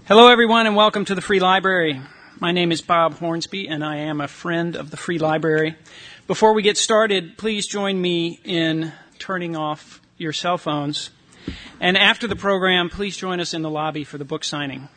Hello, everyone, and welcome to the Free Library. My name is Bob Hornsby, and I am a friend of the Free Library. Before we get started, please join me in turning off your cell phones. And after the program, please join us in the lobby for the book signing.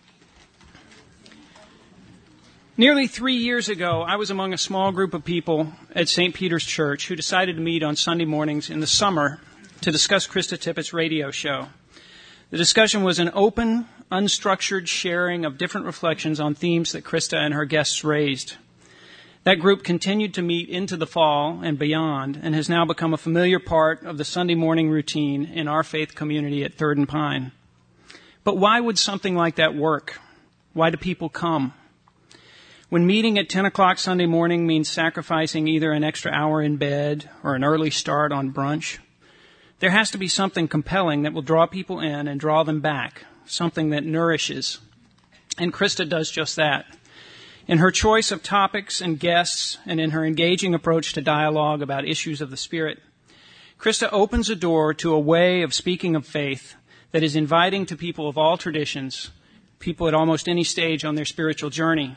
Nearly 3 years ago, I was among a small group of people at St. Peter's Church who decided to meet on Sunday mornings in the summer to discuss Krista Tippett's radio show. The discussion was an open, unstructured sharing of different reflections on themes that Krista and her guests raised. That group continued to meet into the fall and beyond and has now become a familiar part of the Sunday morning routine in our faith community at Third and Pine. But why would something like that work? Why do people come? When meeting at 10 o'clock Sunday morning means sacrificing either an extra hour in bed or an early start on brunch, there has to be something compelling that will draw people in and draw them back, something that nourishes. And Krista does just that. In her choice of topics and guests, and in her engaging approach to dialogue about issues of the Spirit, Krista opens a door to a way of speaking of faith that is inviting to people of all traditions, people at almost any stage on their spiritual journey.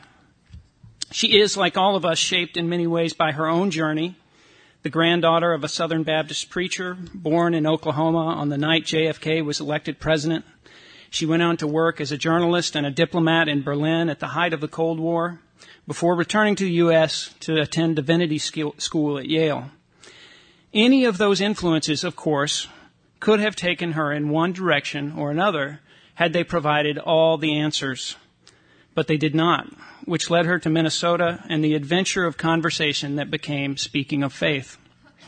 She is, like all of us, shaped in many ways by her own journey, the granddaughter of a Southern Baptist preacher, born in Oklahoma on the night JFK was elected president. She went on to work as a journalist and a diplomat in Berlin at the height of the Cold War, before returning to the U.S. to attend divinity school at Yale. Any of those influences, of course, could have taken her in one direction or another had they provided all the answers. But they did not, which led her to Minnesota and the adventure of conversation that became Speaking of Faith.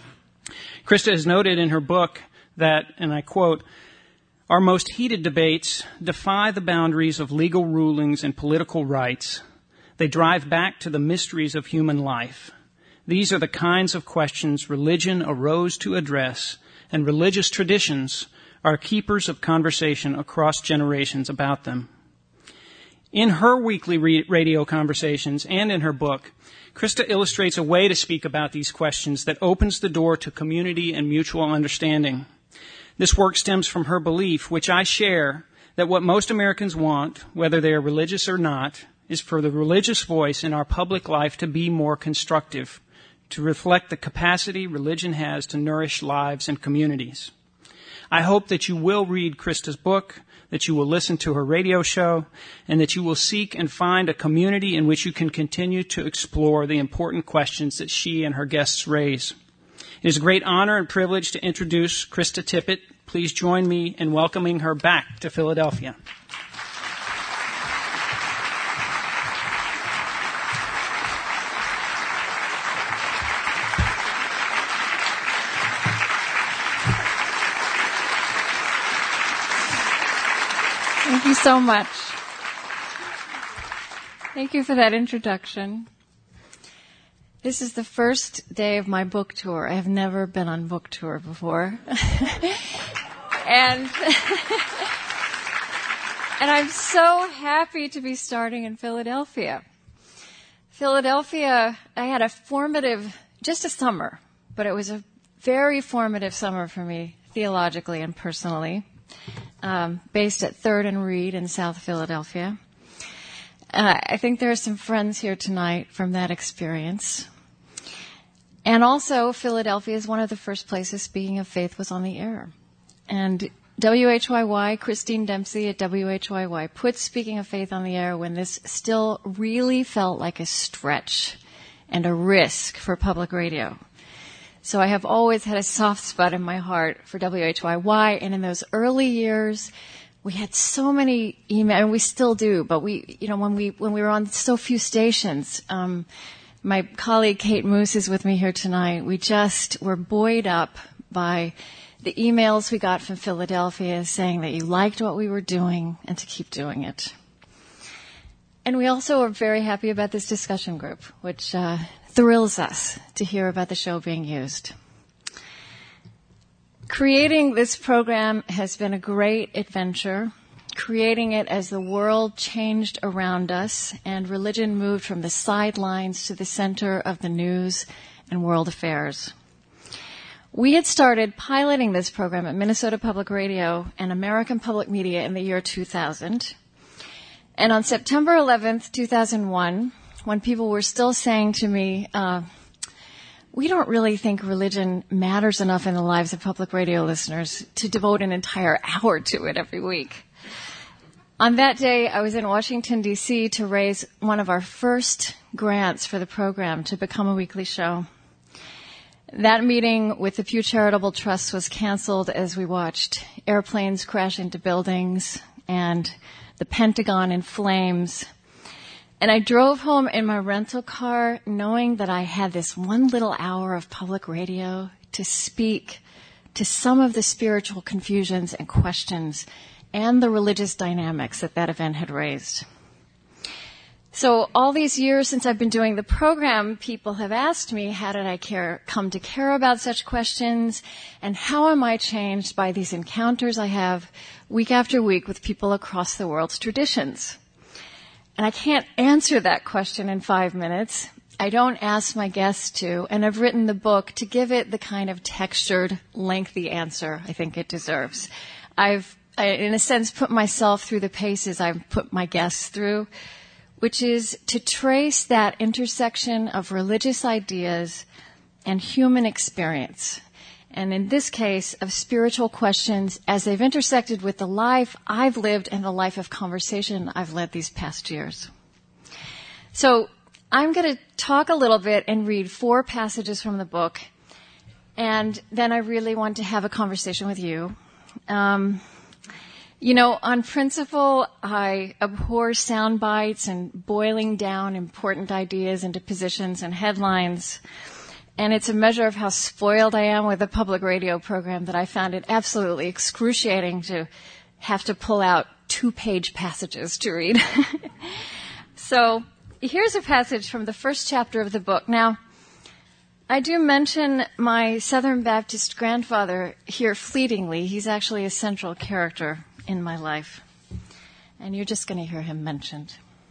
Krista has noted in her book that, and I quote, "Our most heated debates defy the boundaries of legal rulings and political rights. They drive back to the mysteries of human life. These are the kinds of questions religion arose to address, and religious traditions are keepers of conversation across generations about them." In her weekly radio conversations and in her book, Krista illustrates a way to speak about these questions that opens the door to community and mutual understanding. This work stems from her belief, which I share, that what most Americans want, whether they are religious or not, is for the religious voice in our public life to be more constructive, to reflect the capacity religion has to nourish lives and communities. I hope that you will read Krista's book, that you will listen to her radio show, and that you will seek and find a community in which you can continue to explore the important questions that she and her guests raise. It is a great honor and privilege to introduce Krista Tippett. Please join me in welcoming her back to Philadelphia. Thank you so much. Thank you for that introduction. This is the first day of my book tour. I have never been on book tour before. and I'm so happy to be starting in Philadelphia. Philadelphia, I had just a summer, but it was a very formative summer for me theologically and personally. Based at Third and Reed in South Philadelphia. I think there are some friends here tonight from that experience. And also, Philadelphia is one of the first places Speaking of Faith was on the air. And WHYY, Christine Dempsey at WHYY, put Speaking of Faith on the air when this still really felt like a stretch and a risk for public radio. So I have always had a soft spot in my heart for WHYY, and in those early years, we had so many emails, and we still do, but when we were on so few stations, my colleague Kate Moose is with me here tonight. We just were buoyed up by the emails we got from Philadelphia saying that you liked what we were doing and to keep doing it. And we also are very happy about this discussion group, which thrills us to hear about the show being used. Creating this program has been a great adventure, creating it as the world changed around us and religion moved from the sidelines to the center of the news and world affairs. We had started piloting this program at Minnesota Public Radio and American Public Media in the year 2000. And on September 11th, 2001, when people were still saying to me, we don't really think religion matters enough in the lives of public radio listeners to devote an entire hour to it every week. On that day, I was in Washington, D.C. to raise one of our first grants for the program to become a weekly show. That meeting with the Pew Charitable Trust was canceled as we watched airplanes crash into buildings and the Pentagon in flames. And I drove home in my rental car knowing that I had this one little hour of public radio to speak to some of the spiritual confusions and questions and the religious dynamics that that event had raised. So all these years since I've been doing the program, people have asked me, how did I come to care about such questions, and how am I changed by these encounters I have week after week with people across the world's traditions? And I can't answer that question in 5 minutes. I don't ask my guests to, and I've written the book to give it the kind of textured, lengthy answer I think it deserves. I, in a sense, put myself through the paces I've put my guests through, which is to trace that intersection of religious ideas and human experience. And in this case, of spiritual questions as they've intersected with the life I've lived and the life of conversation I've led these past years. So I'm going to talk a little bit and read 4 passages from the book, and then I really want to have a conversation with you. On principle, I abhor sound bites and boiling down important ideas into positions and headlines. And it's a measure of how spoiled I am with a public radio program that I found it absolutely excruciating to have to pull out 2-page passages to read. So here's a passage from the first chapter of the book. Now, I do mention my Southern Baptist grandfather here fleetingly. He's actually a central character in my life. And you're just going to hear him mentioned.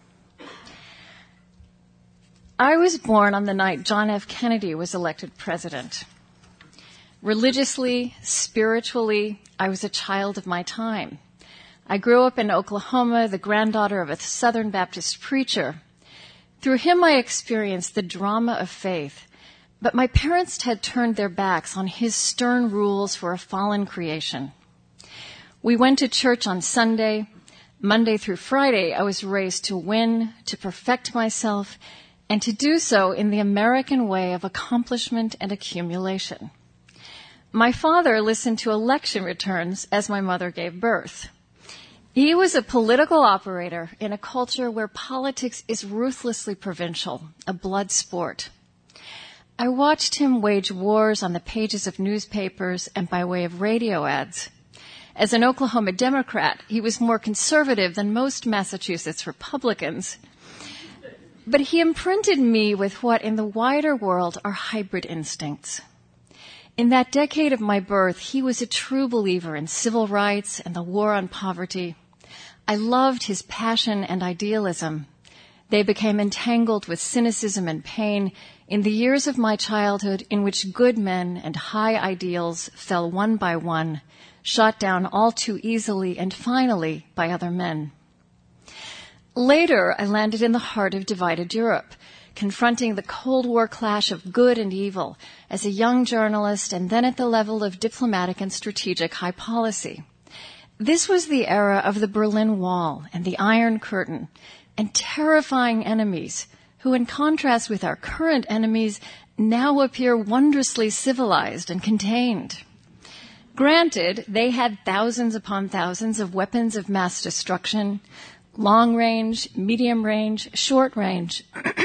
I was born on the night John F. Kennedy was elected president. Religiously, spiritually, I was a child of my time. I grew up in Oklahoma, the granddaughter of a Southern Baptist preacher. Through him, I experienced the drama of faith, but my parents had turned their backs on his stern rules for a fallen creation. We went to church on Sunday. Monday through Friday, I was raised to win, to perfect myself, and to do so in the American way of accomplishment and accumulation. My father listened to election returns as my mother gave birth. He was a political operator in a culture where politics is ruthlessly provincial, a blood sport. I watched him wage wars on the pages of newspapers and by way of radio ads. As an Oklahoma Democrat, he was more conservative than most Massachusetts Republicans. But he imprinted me with what in the wider world are hybrid instincts. In that decade of my birth, he was a true believer in civil rights and the war on poverty. I loved his passion and idealism. They became entangled with cynicism and pain in the years of my childhood in which good men and high ideals fell one by one, shot down all too easily and finally by other men. Later, I landed in the heart of divided Europe, confronting the Cold War clash of good and evil as a young journalist and then at the level of diplomatic and strategic high policy. This was the era of the Berlin Wall and the Iron Curtain, and terrifying enemies who, in contrast with our current enemies, now appear wondrously civilized and contained. Granted, they had thousands upon thousands of weapons of mass destruction, long range, medium range, short range,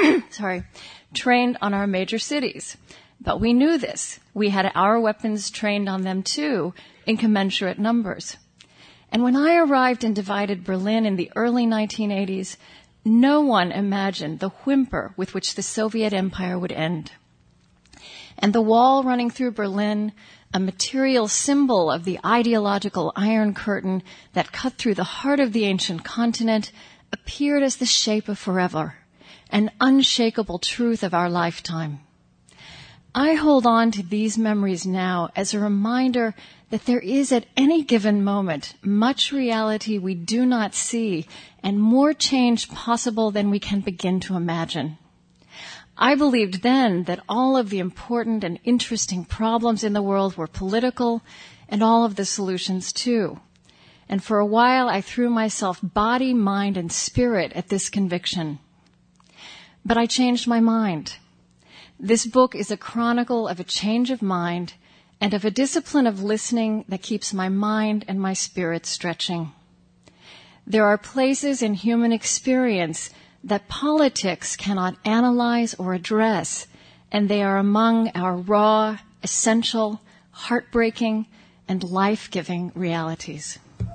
trained on our major cities. But we knew this. We had our weapons trained on them too, in commensurate numbers. And when I arrived in divided Berlin in the early 1980s, no one imagined the whimper with which the Soviet Empire would end. And the wall running through Berlin, a material symbol of the ideological Iron Curtain that cut through the heart of the ancient continent, appeared as the shape of forever, an unshakable truth of our lifetime. I hold on to these memories now as a reminder that there is at any given moment much reality we do not see and more change possible than we can begin to imagine. I believed then that all of the important and interesting problems in the world were political and all of the solutions too. And for a while I threw myself body, mind, and spirit at this conviction. But I changed my mind. This book is a chronicle of a change of mind and of a discipline of listening that keeps my mind and my spirit stretching. There are places in human experience that politics cannot analyze or address, and they are among our raw, essential, heartbreaking, and life-giving realities.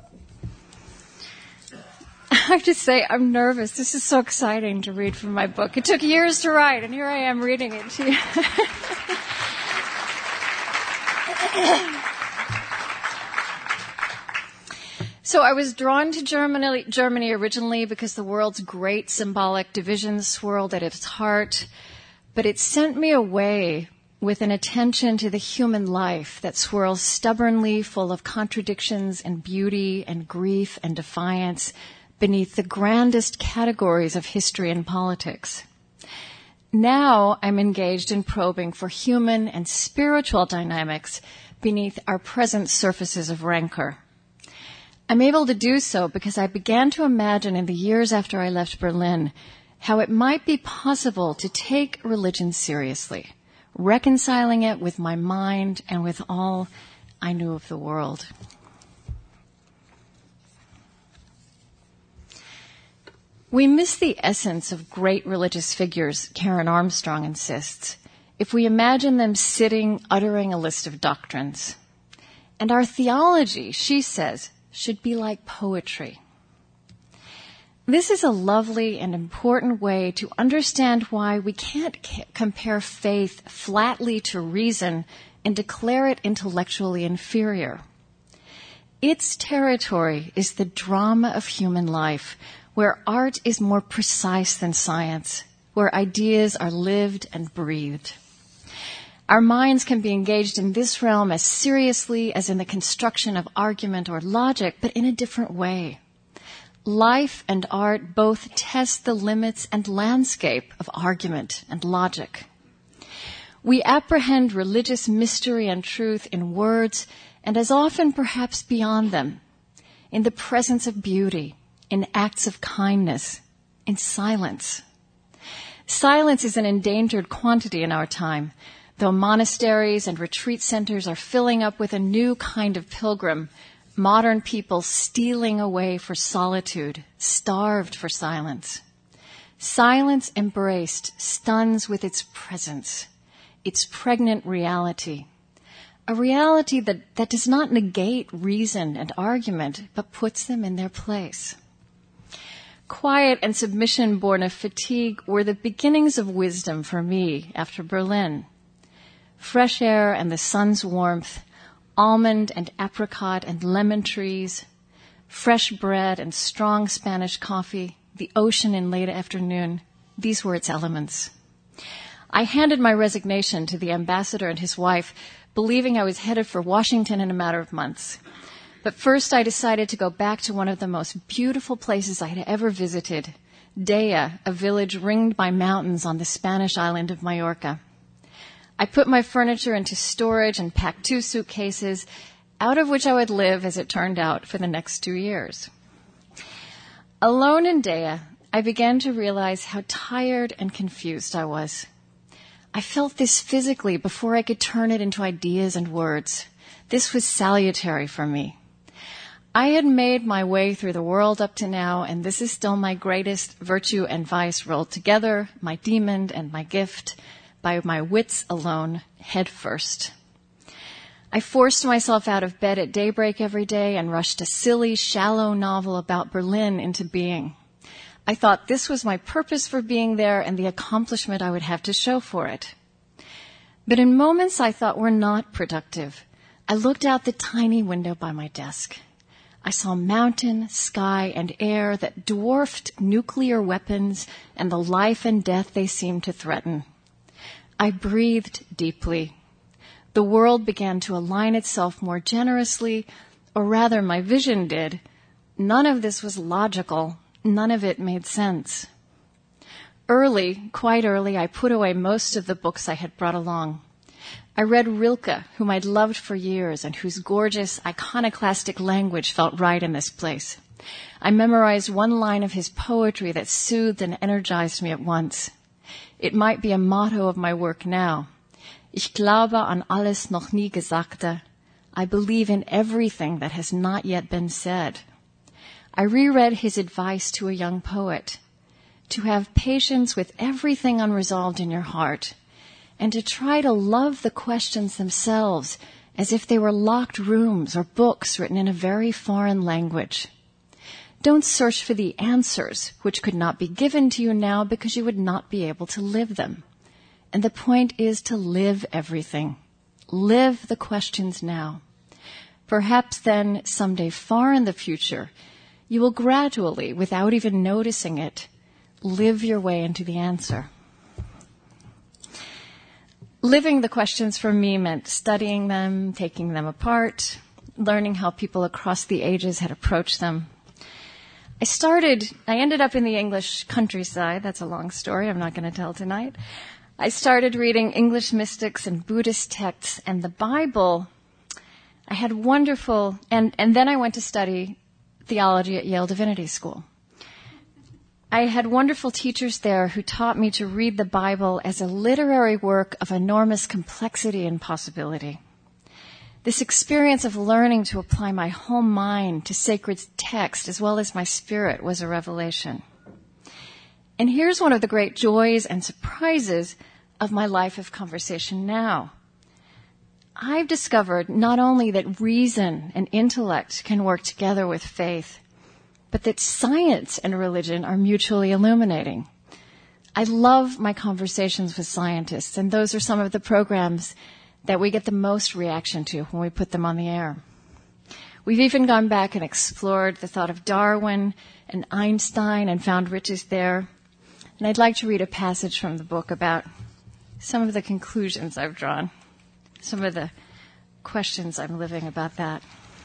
I have to say, I'm nervous. This is so exciting to read from my book. It took years to write, and here I am reading it to you. So I was drawn to Germany originally because the world's great symbolic divisions swirled at its heart, but it sent me away with an attention to the human life that swirls stubbornly full of contradictions and beauty and grief and defiance beneath the grandest categories of history and politics. Now I'm engaged in probing for human and spiritual dynamics beneath our present surfaces of rancor. I'm able to do so because I began to imagine in the years after I left Berlin how it might be possible to take religion seriously, reconciling it with my mind and with all I knew of the world. We miss the essence of great religious figures, Karen Armstrong insists, if we imagine them sitting, uttering a list of doctrines. And our theology, she says, should be like poetry. This is a lovely and important way to understand why we can't compare faith flatly to reason and declare it intellectually inferior. Its territory is the drama of human life, where art is more precise than science, where ideas are lived and breathed. Our minds can be engaged in this realm as seriously as in the construction of argument or logic, but in a different way. Life and art both test the limits and landscape of argument and logic. We apprehend religious mystery and truth in words, and as often perhaps beyond them, in the presence of beauty, in acts of kindness, in silence. Silence is an endangered quantity in our time, though monasteries and retreat centers are filling up with a new kind of pilgrim, modern people stealing away for solitude, starved for silence. Silence embraced stuns with its presence, its pregnant reality, a reality that does not negate reason and argument, but puts them in their place. Quiet and submission born of fatigue were the beginnings of wisdom for me after Berlin. Fresh air and the sun's warmth, almond and apricot and lemon trees, fresh bread and strong Spanish coffee, the ocean in late afternoon, these were its elements. I handed my resignation to the ambassador and his wife, believing I was headed for Washington in a matter of months. But first I decided to go back to one of the most beautiful places I had ever visited, Dea, a village ringed by mountains on the Spanish island of Majorca. I put my furniture into storage and packed 2 suitcases, out of which I would live, as it turned out, for the next 2 years. Alone in Dea, I began to realize how tired and confused I was. I felt this physically before I could turn it into ideas and words. This was salutary for me. I had made my way through the world up to now, and this is still my greatest virtue and vice rolled together, my demon and my gift, by my wits alone, head first. I forced myself out of bed at daybreak every day and rushed a silly, shallow novel about Berlin into being. I thought this was my purpose for being there and the accomplishment I would have to show for it. But in moments I thought were not productive, I looked out the tiny window by my desk. I saw mountain, sky, and air that dwarfed nuclear weapons and the life and death they seemed to threaten. I breathed deeply. The world began to align itself more generously, or rather my vision did. None of this was logical. None of it made sense. Quite early, I put away most of the books I had brought along. I read Rilke, whom I'd loved for years and whose gorgeous, iconoclastic language felt right in this place. I memorized one line of his poetry that soothed and energized me at once. It might be a motto of my work now. Ich glaube an alles noch nie Gesagte. I believe in everything that has not yet been said. I reread his advice to a young poet, to have patience with everything unresolved in your heart, and to try to love the questions themselves as if they were locked rooms or books written in a very foreign language. Don't search for the answers, which could not be given to you now because you would not be able to live them. And the point is to live everything. Live the questions now. Perhaps then, someday far in the future, you will gradually, without even noticing it, live your way into the answer. Living the questions for me meant studying them, taking them apart, learning how people across the ages had approached them. I ended up in the English countryside. That's a long story I'm not going to tell tonight. I started reading English mystics and Buddhist texts and the Bible. I had wonderful, and then I went to study theology at Yale Divinity School. I had wonderful teachers there who taught me to read the Bible as a literary work of enormous complexity and possibility. This experience of learning to apply my whole mind to sacred text as well as my spirit was a revelation. And here's one of the great joys and surprises of my life of conversation now. I've discovered not only that reason and intellect can work together with faith, but that science and religion are mutually illuminating. I love my conversations with scientists, and those are some of the programs that we get the most reaction to when we put them on the air. We've even gone back and explored the thought of Darwin and Einstein and found riches there. And I'd like to read a passage from the book about some of the conclusions I've drawn, some of the questions I'm living about that.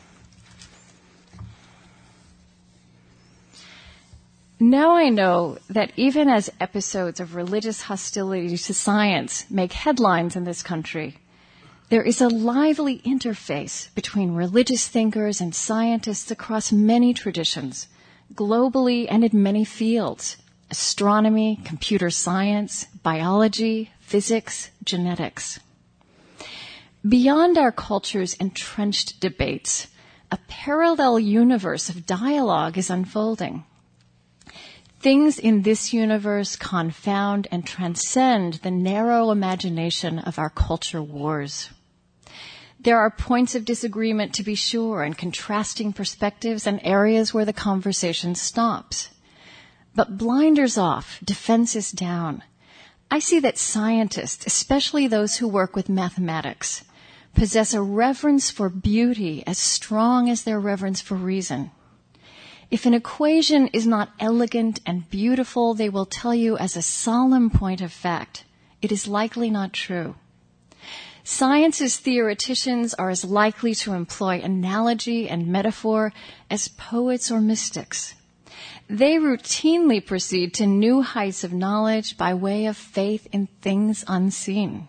Now I know that even as episodes of religious hostility to science make headlines in this country, there is a lively interface between religious thinkers and scientists across many traditions, globally and in many fields: astronomy, computer science, biology, physics, genetics. Beyond our culture's entrenched debates, a parallel universe of dialogue is unfolding. Things in this universe confound and transcend the narrow imagination of our culture wars. There are points of disagreement, to be sure, and contrasting perspectives and areas where the conversation stops. But blinders off, defenses down. I see that scientists, especially those who work with mathematics, possess a reverence for beauty as strong as their reverence for reason. If an equation is not elegant and beautiful, they will tell you as a solemn point of fact, it is likely not true. Science's theoreticians are as likely to employ analogy and metaphor as poets or mystics. They routinely proceed to new heights of knowledge by way of faith in things unseen.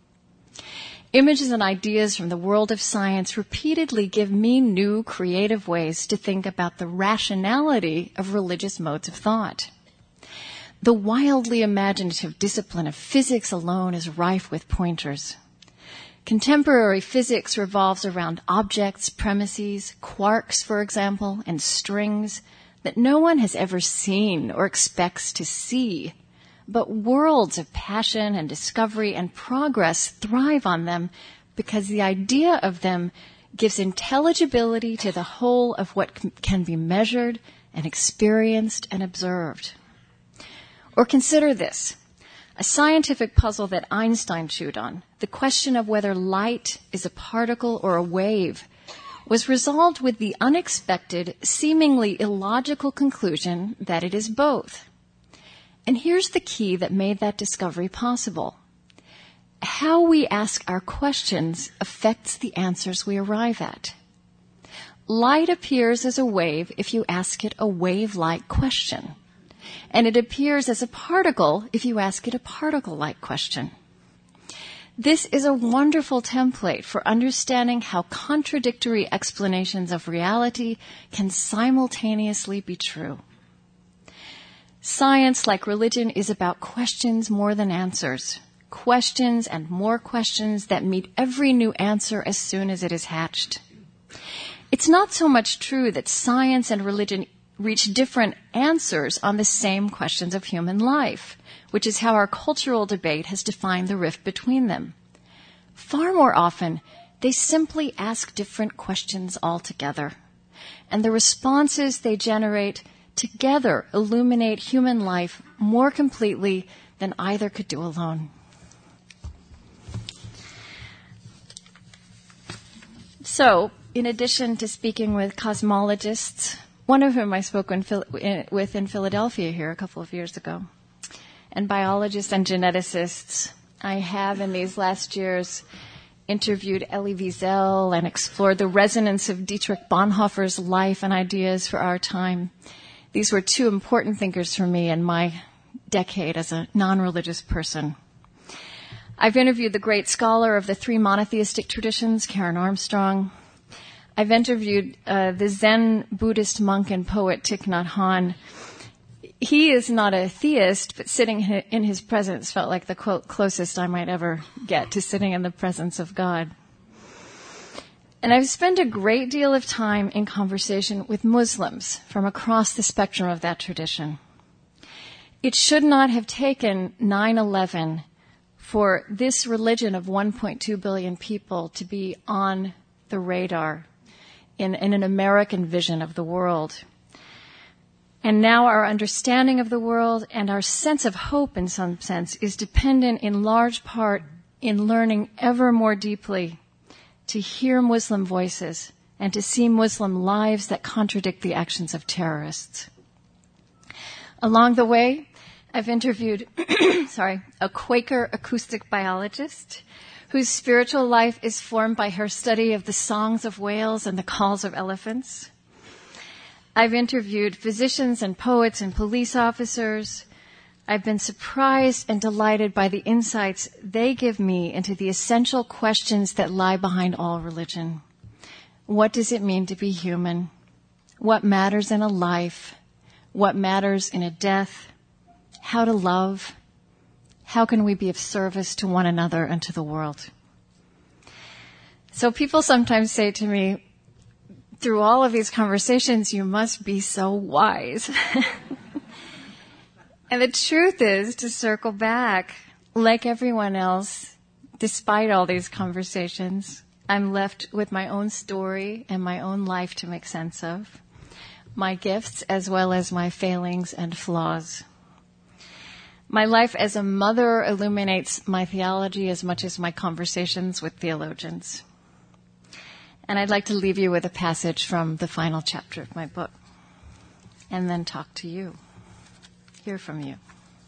Images and ideas from the world of science repeatedly give me new creative ways to think about the rationality of religious modes of thought. The wildly imaginative discipline of physics alone is rife with pointers. Contemporary physics revolves around objects, premises, quarks, for example, and strings that no one has ever seen or expects to see. But worlds of passion and discovery and progress thrive on them because the idea of them gives intelligibility to the whole of what can be measured and experienced and observed. Or consider this, a scientific puzzle that Einstein chewed on, the question of whether light is a particle or a wave, was resolved with the unexpected, seemingly illogical conclusion that it is both. And here's the key that made that discovery possible. how we ask our questions affects the answers we arrive at. Light appears as a wave if you ask it a wave-like question, and it appears as a particle if you ask it a particle-like question. This is a wonderful template for understanding how contradictory explanations of reality can simultaneously be true. Science, like religion, is about questions more than answers. Questions and more questions that meet every new answer as soon as it is hatched. It's not so much true that science and religion reach different answers on the same questions of human life, which is how our cultural debate has defined the rift between them. Far more often, they simply ask different questions altogether, and the responses they generate together illuminate human life more completely than either could do alone. So, in addition to speaking with cosmologists, one of whom I spoke with in Philadelphia here a couple of years ago, and biologists and geneticists, I have in these last years interviewed Elie Wiesel and explored the resonance of Dietrich Bonhoeffer's life and ideas for our time. These were two important thinkers for me in my decade as a non-religious person. I've interviewed the great scholar of the three monotheistic traditions, Karen Armstrong. I've interviewed the Zen Buddhist monk and poet Thich Nhat Hanh. He is not a theist, but sitting in his presence felt like the, quote, closest I might ever get to sitting in the presence of God. And I've spent a great deal of time in conversation with Muslims from across the spectrum of that tradition. It should not have taken 9/11 for this religion of 1.2 billion people to be on the radar in an American vision of the world. And now our understanding of the world and our sense of hope, in some sense, is dependent in large part in learning ever more deeply to hear Muslim voices and to see Muslim lives that contradict the actions of terrorists. Along the way, I've interviewed a Quaker acoustic biologist whose spiritual life is formed by her study of the songs of whales and the calls of elephants. I've interviewed physicians and poets and police officers. I've been surprised and delighted by the insights they give me into the essential questions that lie behind all religion. What does it mean to be human? What matters in a life? What matters in a death? How to love? How can we be of service to one another and to the world? So people sometimes say to me, through all of these conversations, you must be so wise. And the truth is, to circle back, like everyone else, despite all these conversations, I'm left with my own story and my own life to make sense of, my gifts as well as my failings and flaws. My life as a mother illuminates my theology as much as my conversations with theologians. And I'd like to leave you with a passage from the final chapter of my book, and then talk to you, hear from you.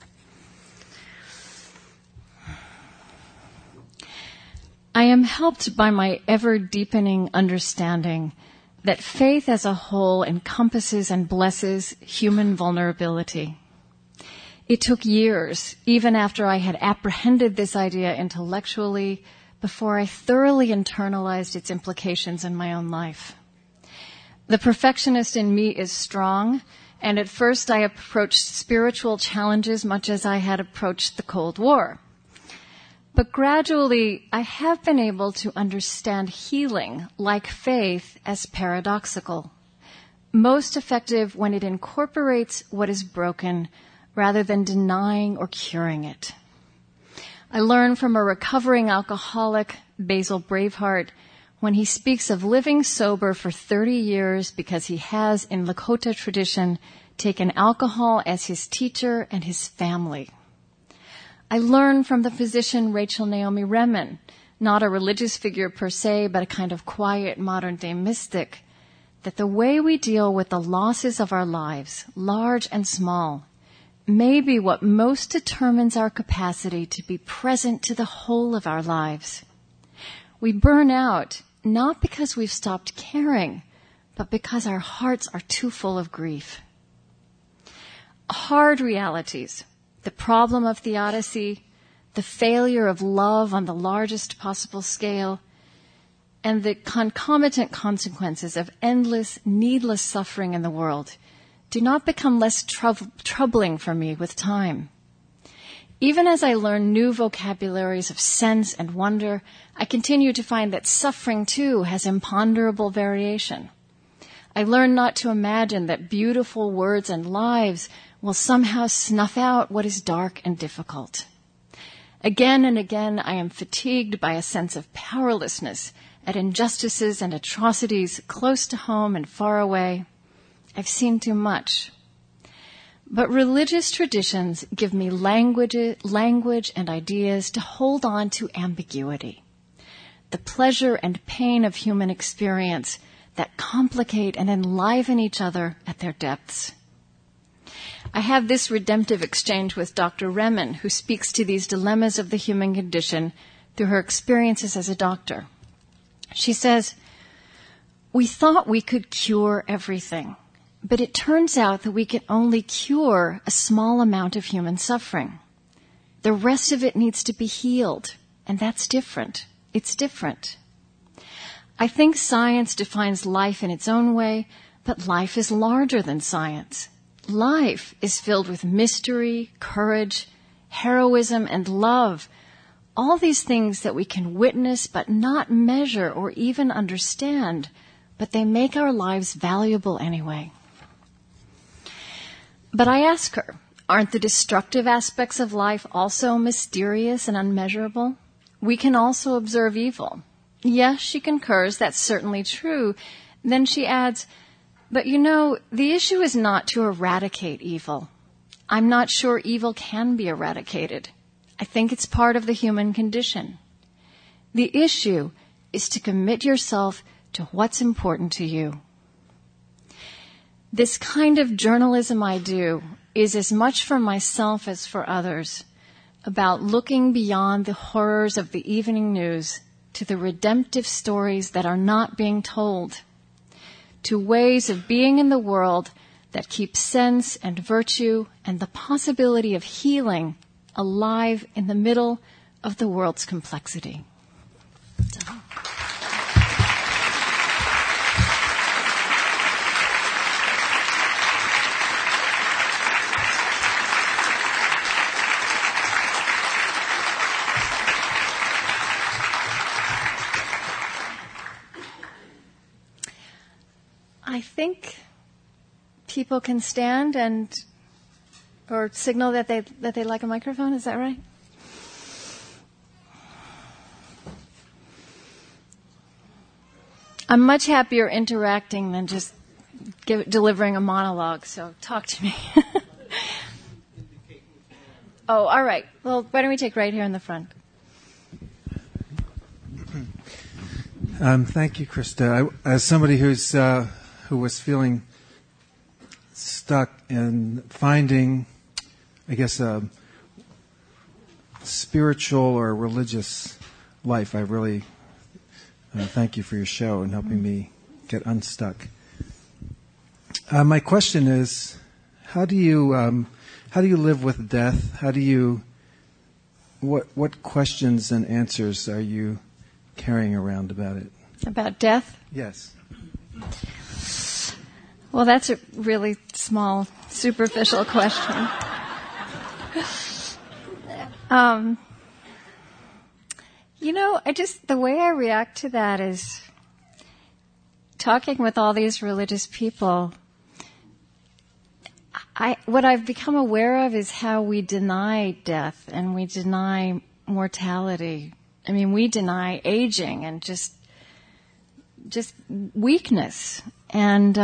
I am helped by my ever-deepening understanding that faith as a whole encompasses and blesses human vulnerability. It took years, even after I had apprehended this idea intellectually, before I thoroughly internalized its implications in my own life. The perfectionist in me is strong, and at first I approached spiritual challenges much as I had approached the Cold War. But gradually, I have been able to understand healing, like faith, as paradoxical, most effective when it incorporates what is broken rather than denying or curing it. I learned from a recovering alcoholic, Basil Braveheart, when he speaks of living sober for 30 years because he has, in Lakota tradition, taken alcohol as his teacher and his family. I learned from the physician Rachel Naomi Remen, not a religious figure per se, but a kind of quiet modern-day mystic, that the way we deal with the losses of our lives, large and small, may be what most determines our capacity to be present to the whole of our lives. We burn out not because we've stopped caring, but because our hearts are too full of grief. Hard realities, the problem of theodicy, the failure of love on the largest possible scale, and the concomitant consequences of endless, needless suffering in the world do not become less troubling for me with time. Even as I learn new vocabularies of sense and wonder, I continue to find that suffering, too, has imponderable variation. I learn not to imagine that beautiful words and lives will somehow snuff out what is dark and difficult. Again and again, I am fatigued by a sense of powerlessness at injustices and atrocities close to home and far away. I've seen too much. But religious traditions give me language and ideas to hold on to ambiguity, the pleasure and pain of human experience that complicate and enliven each other at their depths. I have this redemptive exchange with Dr. Remen, who speaks to these dilemmas of the human condition through her experiences as a doctor. She says, "We thought we could cure everything. But it turns out that we can only cure a small amount of human suffering. The rest of it needs to be healed, and that's different. It's different. I think science defines life in its own way, but life is larger than science. Life is filled with mystery, courage, heroism, and love, all these things that we can witness but not measure or even understand, but they make our lives valuable anyway." But I ask her, aren't the destructive aspects of life also mysterious and unmeasurable? We can also observe evil. Yes, she concurs, that's certainly true. Then she adds, but the issue is not to eradicate evil. I'm not sure evil can be eradicated. I think it's part of the human condition. The issue is to commit yourself to what's important to you. This kind of journalism I do is as much for myself as for others, about looking beyond the horrors of the evening news to the redemptive stories that are not being told, to ways of being in the world that keep sense and virtue and the possibility of healing alive in the middle of the world's complexity. I think people can stand or signal that they like a microphone. Is that right? I'm much happier interacting than just delivering a monologue. So talk to me. Oh, all right. Well, why don't we take right here in the front? Thank you, Krista. As somebody who was feeling stuck in finding, I guess, a spiritual or religious life, I really thank you for your show and helping me get unstuck. My question is, how do you live with death? What questions and answers are you carrying around about it? About death? Yes. Well, that's a really small, superficial question. The way I react to that is talking with all these religious people. What I've become aware of is how we deny death and we deny mortality. I mean, we deny aging and just weakness. And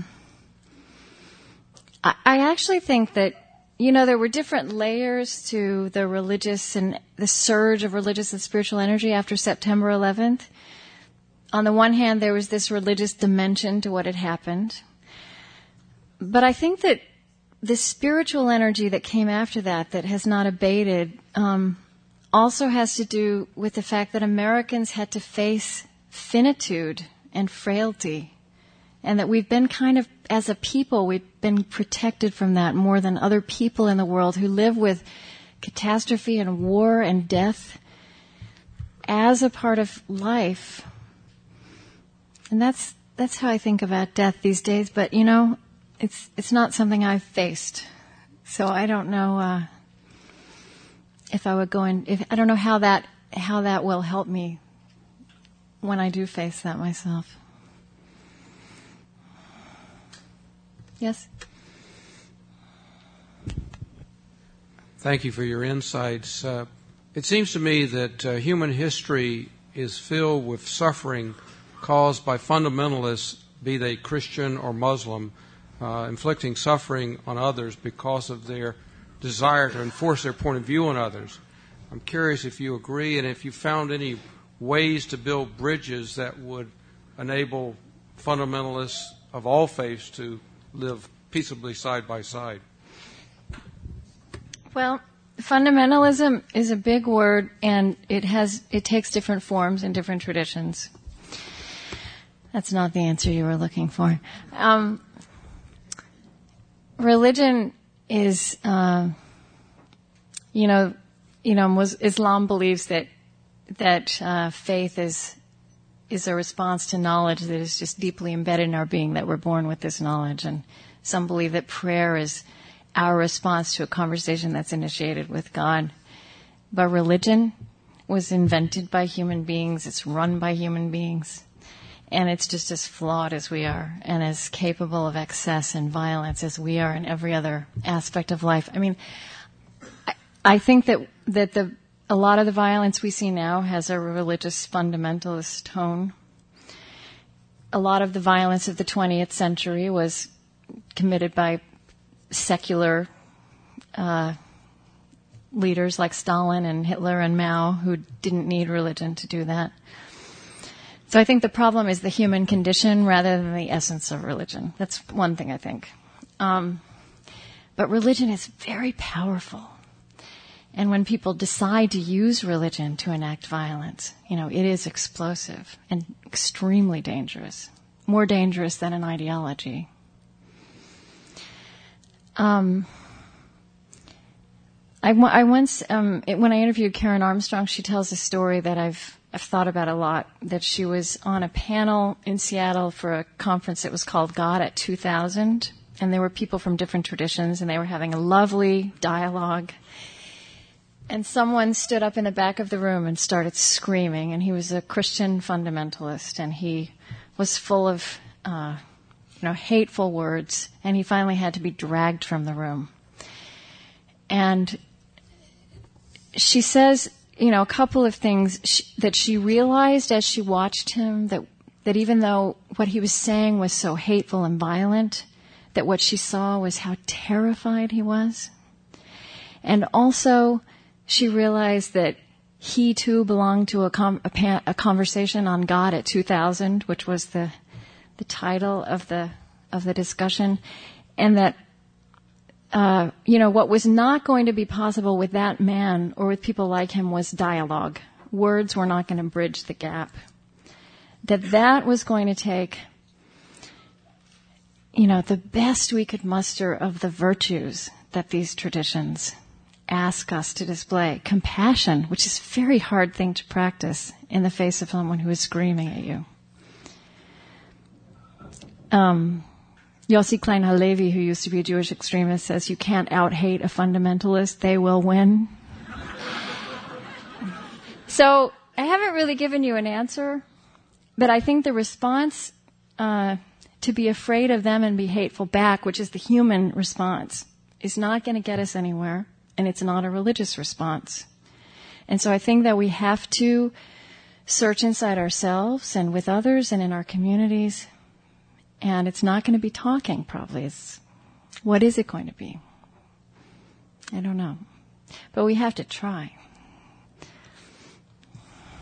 I actually think that, there were different layers to the religious and the surge of religious and spiritual energy after September 11th. On the one hand, there was this religious dimension to what had happened. But I think that the spiritual energy that came after that has not abated, also has to do with the fact that Americans had to face finitude and frailty, and that we've been kind of, as a people, we've been protected from that more than other people in the world who live with catastrophe and war and death as a part of life. And that's how I think about death these days. But, you know, it's not something I've faced. So I don't know if I would go in. I don't know how that will help me when I do face that myself. Yes? Thank you for your insights. It seems to me that human history is filled with suffering caused by fundamentalists, be they Christian or Muslim, inflicting suffering on others because of their desire to enforce their point of view on others. I'm curious if you agree, and if you found any ways to build bridges that would enable fundamentalists of all faiths to live peaceably side by side. Well, fundamentalism is a big word, and it takes different forms in different traditions. That's not the answer you were looking for. Religion is, Islam believes that faith is a response to knowledge that is just deeply embedded in our being, that we're born with this knowledge. And some believe that prayer is our response to a conversation that's initiated with God. But religion was invented by human beings. It's run by human beings. And it's just as flawed as we are, and as capable of excess and violence as we are in every other aspect of life. I mean, I think that a lot of the violence we see now has a religious fundamentalist tone. A lot of the violence of the 20th century was committed by secular leaders like Stalin and Hitler and Mao, who didn't need religion to do that. So I think the problem is the human condition rather than the essence of religion. That's one thing I think. But religion is very powerful. And when people decide to use religion to enact violence, it is explosive and extremely dangerous. More dangerous than an ideology. I once, when I interviewed Karen Armstrong, she tells a story that I've thought about a lot, that she was on a panel in Seattle for a conference that was called God at 2000, and there were people from different traditions, and they were having a lovely dialogue. And someone stood up in the back of the room and started screaming, and he was a Christian fundamentalist, and he was full of, hateful words, and he finally had to be dragged from the room. And she says, a couple of things that she realized as she watched him, that even though what he was saying was so hateful and violent, that what she saw was how terrified he was. And also, she realized that he too belonged to a conversation on God at 2000, which was the title of the discussion, and that what was not going to be possible with that man or with people like him was dialogue. Words were not going to bridge the gap. That was going to take, the best we could muster of the virtues that these traditions ask us to display. Compassion, which is a very hard thing to practice in the face of someone who is screaming at you. Yossi Klein Halevi, who used to be a Jewish extremist, says you can't out-hate a fundamentalist, they will win. So I haven't really given you an answer, but I think the response to be afraid of them and be hateful back, which is the human response, is not going to get us anywhere, and it's not a religious response. And so I think that we have to search inside ourselves and with others and in our communities. And it's not going to be talking, probably. What is it going to be? I don't know. But we have to try.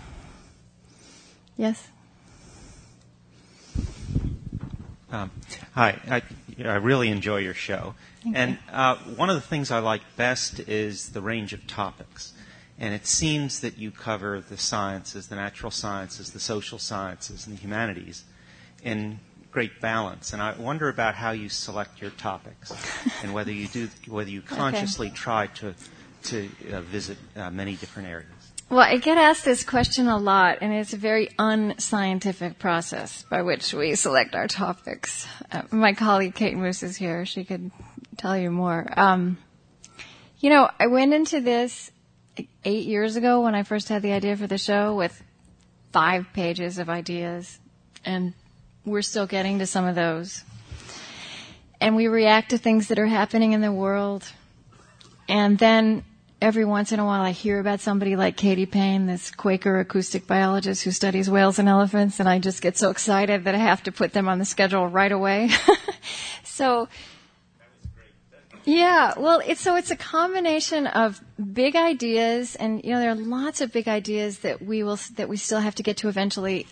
Yes? Hi. I really enjoy your show. And one of the things I like best is the range of topics. And it seems that you cover the sciences, the natural sciences, the social sciences, and the humanities in great balance. And I wonder about how you select your topics and whether you consciously try to visit many different areas. Well, I get asked this question a lot, and it's a very unscientific process by which we select our topics. My colleague Kate Moose is here. She could tell you more. I went into this 8 years ago when I first had the idea for the show with 5 pages of ideas, and we're still getting to some of those. And we react to things that are happening in the world, and then every once in a while I hear about somebody like Katie Payne, this Quaker acoustic biologist who studies whales and elephants, and I just get so excited that I have to put them on the schedule right away. So, yeah, well, it's a combination of big ideas, and there are lots of big ideas that we still have to get to eventually.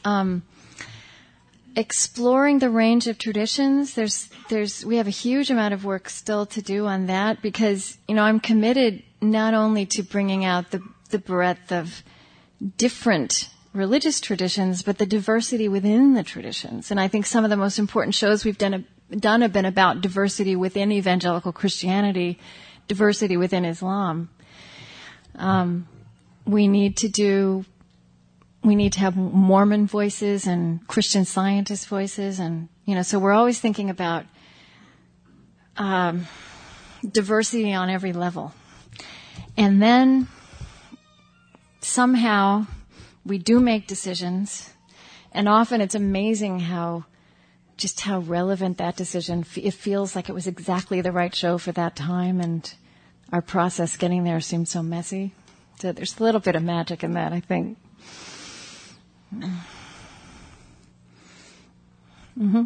Exploring the range of traditions, we have a huge amount of work still to do on that because, I'm committed not only to bringing out the breadth of different religious traditions, but the diversity within the traditions. And I think some of the most important shows we've done have been about diversity within evangelical Christianity, diversity within Islam. We need to have Mormon voices and Christian Scientist voices, and so we're always thinking about diversity on every level. And then somehow we do make decisions, and often it's amazing how relevant that decision. It feels like it was exactly the right show for that time, and our process getting there seemed so messy. So there's a little bit of magic in that, I think. Mm-hmm.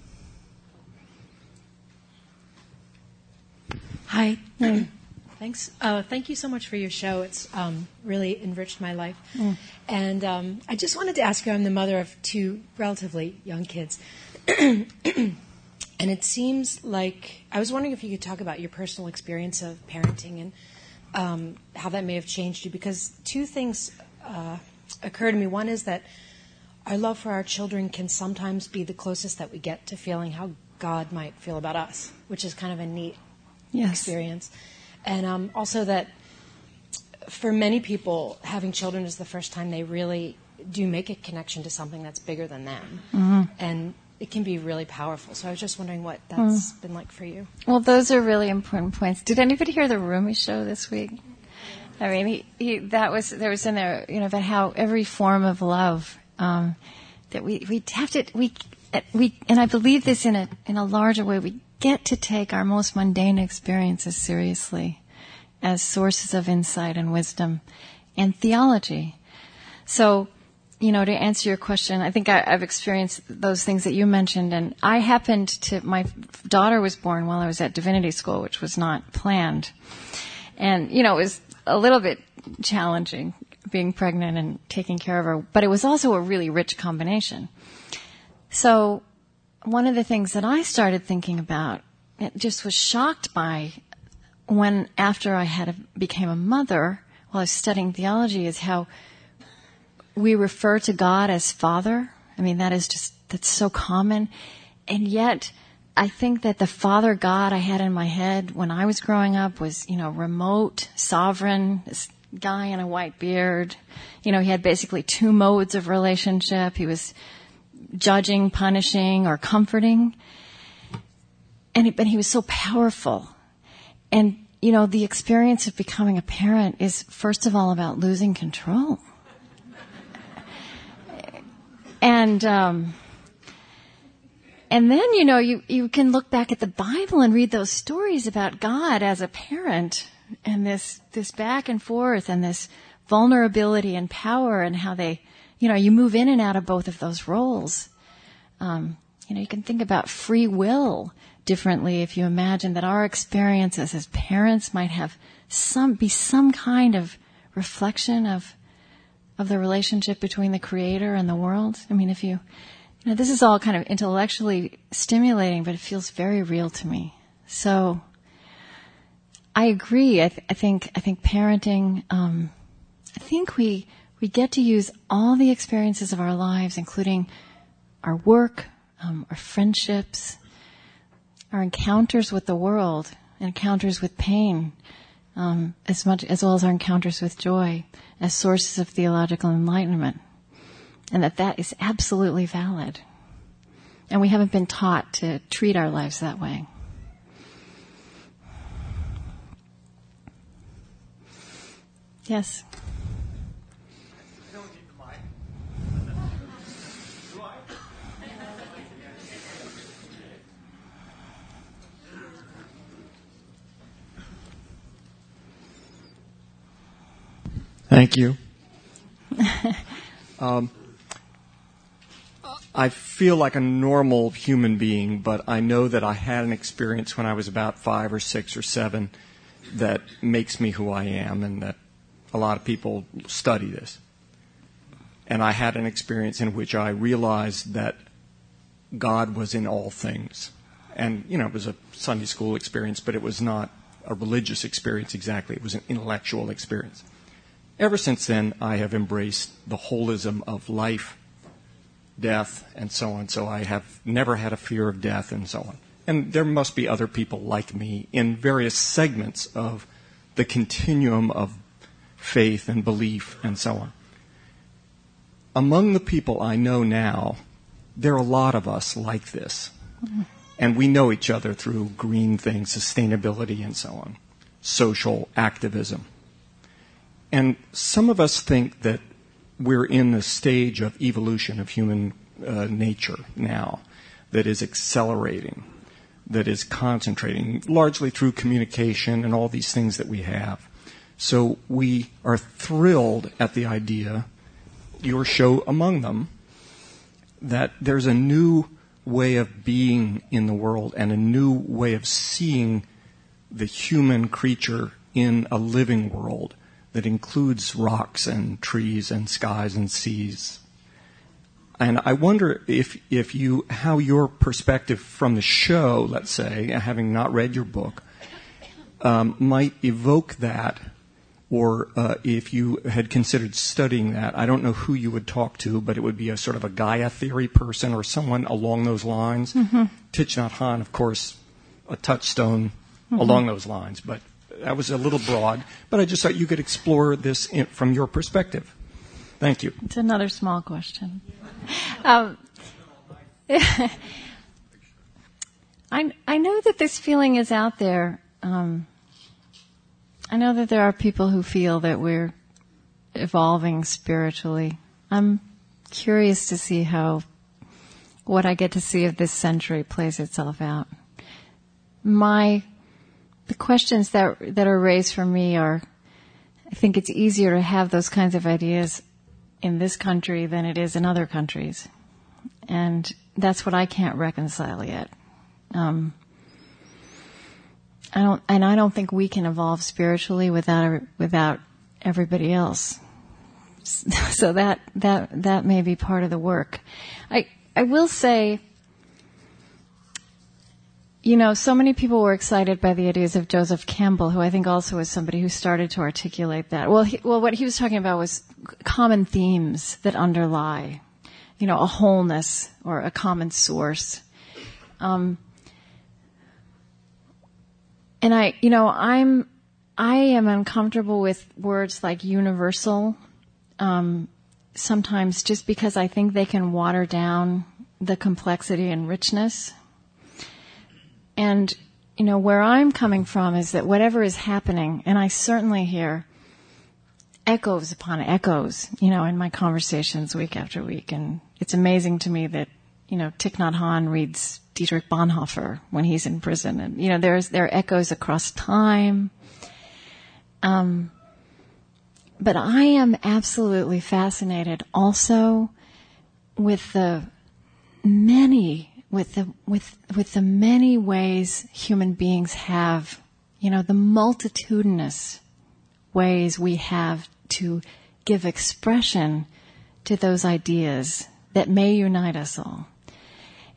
Hi. Thanks. Thank you so much for your show. It's really enriched my life. And I just wanted to ask you, I'm the mother of 2 relatively young kids. And it seems like, I was wondering if you could talk about your personal experience of parenting and how that may have changed you, because 2 things occur to me. One is that our love for our children can sometimes be the closest that we get to feeling how God might feel about us, which is kind of a neat experience. And also that for many people, having children is the first time they really do make a connection to something that's bigger than them. Mm-hmm. And it can be really powerful. So I was just wondering what that's been like for you. Well, those are really important points. Did anybody hear the Rumi show this week? I mean, there was in there, about how every form of love that we have to, and I believe this in a larger way, we get to take our most mundane experiences seriously as sources of insight and wisdom and theology. So, to answer your question, I think I've experienced those things that you mentioned, and my daughter was born while I was at divinity school, which was not planned. And, it was a little bit challenging being pregnant and taking care of her, but it was also a really rich combination. So one of the things that I started thinking about, it just was shocked by after I became a mother, while I was studying theology, is how we refer to God as Father. I mean, that's so common. And yet, I think that the Father God I had in my head when I was growing up was, remote, sovereign, this guy in a white beard. He had basically 2 modes of relationship. He was judging, punishing, or comforting. But he was so powerful. And, the experience of becoming a parent is, first of all, about losing control. And then, you can look back at the Bible and read those stories about God as a parent and this back and forth and this vulnerability and power and how they, you move in and out of both of those roles. You can think about free will differently if you imagine that our experiences as parents might have be some kind of reflection of the relationship between the Creator and the world. I mean, if you this is all kind of intellectually stimulating, but it feels very real to me. So I agree. I think parenting, I think we get to use all the experiences of our lives, including our work, our friendships, our encounters with the world, encounters with pain, as well as our encounters with joy, as sources of theological enlightenment. And that is absolutely valid. And we haven't been taught to treat our lives that way. Yes. Thank you. I feel like a normal human being, but I know that I had an experience when I was about 5 or 6 or 7 that makes me who I am, and that a lot of people study this. And I had an experience in which I realized that God was in all things. And, it was a Sunday school experience, but it was not a religious experience exactly. It was an intellectual experience. Ever since then, I have embraced the holism of life, death, and so on. So I have never had a fear of death and so on. And there must be other people like me in various segments of the continuum of faith and belief and so on. Among the people I know now, there are a lot of us like this. Mm-hmm. And we know each other through green things, sustainability and so on, social activism. And some of us think that we're in a stage of evolution of human nature now that is accelerating, that is concentrating, largely through communication and all these things that we have. So we are thrilled at the idea, your show among them, that there's a new way of being in the world and a new way of seeing the human creature in a living world that includes rocks and trees and skies and seas. And I wonder how your perspective from the show, let's say, having not read your book, might evoke that, or if you had considered studying that. I don't know who you would talk to, but it would be a sort of a Gaia theory person or someone along those lines. Mm-hmm. Thich Nhat Hanh, of course, a touchstone along those lines, but that was a little broad, but I just thought you could explore this from your perspective. Thank you. It's another small question. I know that this feeling is out there. I know that there are people who feel that we're evolving spiritually. I'm curious to see how what I get to see of this century plays itself out. The questions that are raised for me are, I think it's easier to have those kinds of ideas in this country than it is in other countries. And that's what I can't reconcile yet. I don't think we can evolve spiritually without everybody else. So that may be part of the work. I will say, so many people were excited by the ideas of Joseph Campbell, who I think also was somebody who started to articulate that. Well, what he was talking about was common themes that underlie, a wholeness or a common source. And I am uncomfortable with words like universal, sometimes just because I think they can water down the complexity and richness. And, where I'm coming from is that whatever is happening, and I certainly hear echoes upon echoes, in my conversations week after week. And it's amazing to me that, Thich Nhat Hanh reads Dietrich Bonhoeffer when he's in prison. And, there are echoes across time. But I am absolutely fascinated also with the many ways human beings have, the multitudinous ways we have to give expression to those ideas that may unite us all.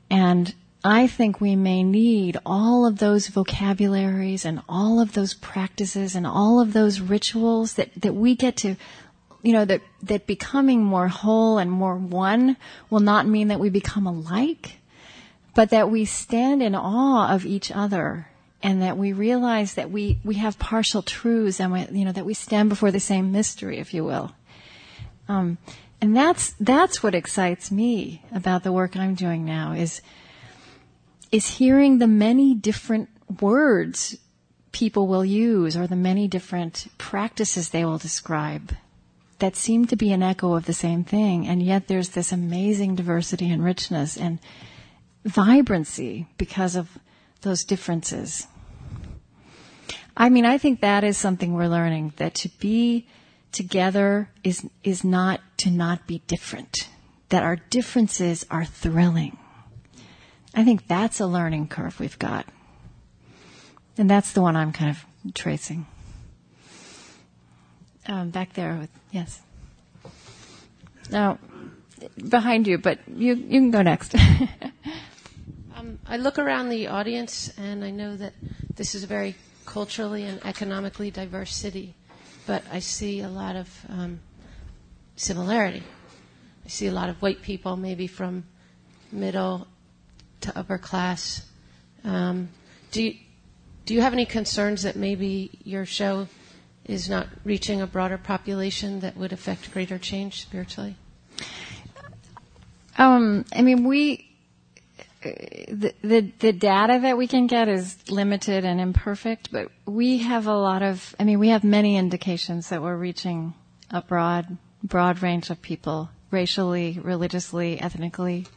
And I think we may need all of those vocabularies and all of those practices and all of those rituals that we get to, that becoming more whole and more one will not mean that we become alike, but that we stand in awe of each other and that we realize that we have partial truths and that we stand before the same mystery, if you will. And that's what excites me about the work I'm doing now is hearing the many different words people will use or the many different practices they will describe that seem to be an echo of the same thing, and yet there's this amazing diversity and richness and vibrancy because of those differences. I mean, I think that is something we're learning, that to be together is not to not be different, that our differences are thrilling. I think that's a learning curve we've got. And that's the one I'm kind of tracing. Back there, yes. Now, behind you, but you can go next. I look around the audience, and I know that this is a very culturally and economically diverse city, but I see a lot of similarity. I see a lot of white people, maybe from middle to upper class. Do you have any concerns that maybe your show is not reaching a broader population that would affect greater change spiritually? I mean, the data that we can get is limited and imperfect, but we have we have many indications that we're reaching a broad range of people, racially, religiously, ethnically.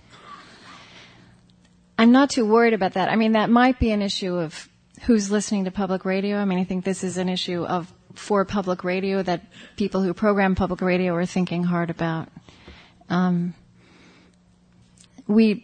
I'm not too worried about that. I mean, that might be an issue of who's listening to public radio. I mean, I think this is an issue for public radio that people who program public radio are thinking hard about. We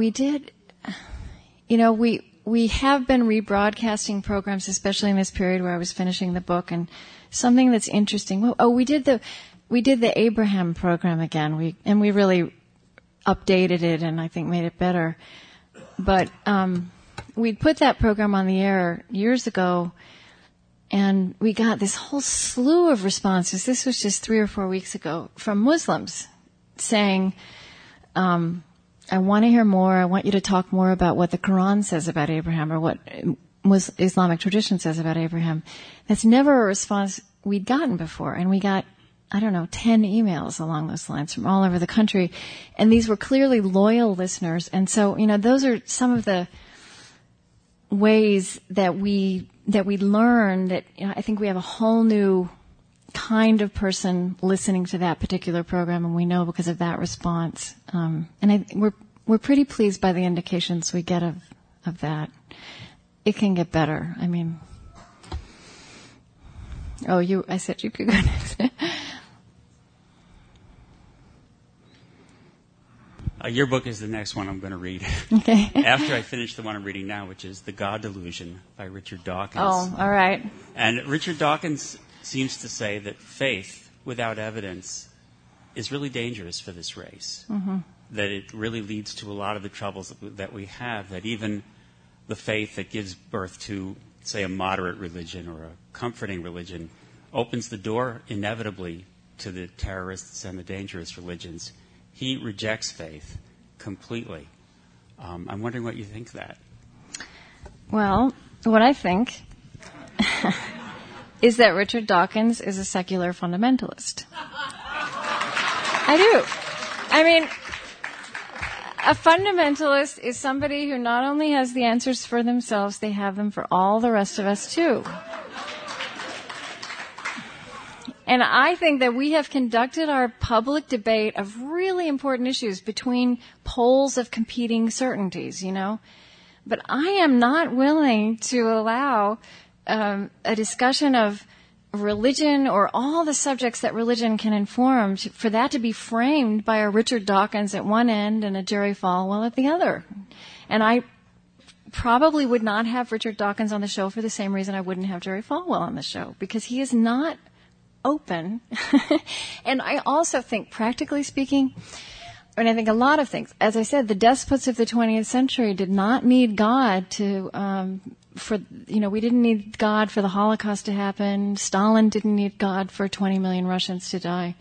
have been rebroadcasting programs, especially in this period where I was finishing the book, and something that's interesting. We did the Abraham program again. We really updated it and I think made it better. But we'd put that program on the air years ago, and we got this whole slew of responses. This was just 3 or 4 weeks ago from Muslims saying, I want to hear more. I want you to talk more about what the Quran says about Abraham or what Islamic tradition says about Abraham. That's never a response we'd gotten before. And we got, 10 emails along those lines from all over the country. And these were clearly loyal listeners. And so, those are some of the ways that we learn that, I think we have a whole new kind of person listening to that particular program, and we know because of that response. We're pretty pleased by the indications we get of that. It can get better. I mean, I said you could go next. Your book is the next one I'm going to read. Okay. After I finish the one I'm reading now, which is The God Delusion by Richard Dawkins. Oh, all right. And Richard Dawkins seems to say that faith without evidence is really dangerous for this race. Mm-hmm. That it really leads to a lot of the troubles that we have, that even the faith that gives birth to, say, a moderate religion or a comforting religion opens the door inevitably to the terrorists and the dangerous religions. He rejects faith completely. I'm wondering what you think of that. Well, what I think is that Richard Dawkins is a secular fundamentalist. I do. I mean, a fundamentalist is somebody who not only has the answers for themselves, they have them for all the rest of us too. And I think that we have conducted our public debate of really important issues between poles of competing certainties, But I am not willing to allow a discussion of religion or all the subjects that religion can inform for that to be framed by a Richard Dawkins at one end and a Jerry Falwell at the other. And I probably would not have Richard Dawkins on the show for the same reason I wouldn't have Jerry Falwell on the show, because he is not open. And I also think, practically speaking, I think a lot of things. As I said, the despots of the 20th century did not need God we didn't need God for the Holocaust to happen. Stalin didn't need God for 20 million Russians to die.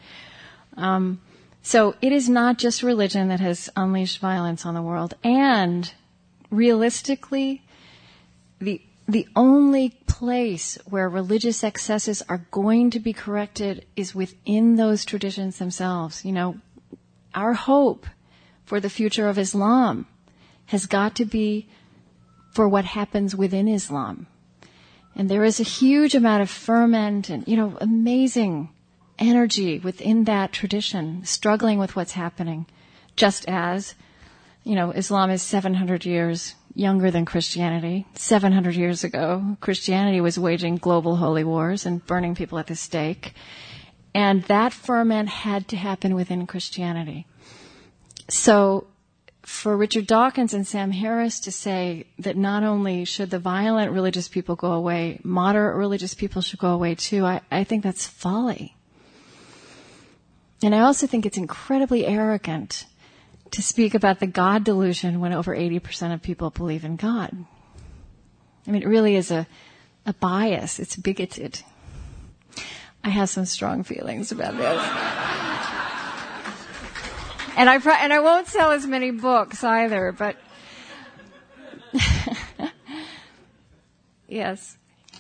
So it is not just religion that has unleashed violence on the world. And realistically, the only place where religious excesses are going to be corrected is within those traditions themselves. Our hope for the future of Islam has got to be for what happens within Islam. And there is a huge amount of ferment and, amazing energy within that tradition, struggling with what's happening. Just as, Islam is 700 years younger than Christianity. 700 years ago, Christianity was waging global holy wars and burning people at the stake. And that ferment had to happen within Christianity. So for Richard Dawkins and Sam Harris to say that not only should the violent religious people go away, moderate religious people should go away too, I think that's folly. And I also think it's incredibly arrogant to speak about the God delusion when over 80% of people believe in God. I mean, it really is a bias. It's bigoted. I have some strong feelings about this. And I won't sell as many books either, but yes.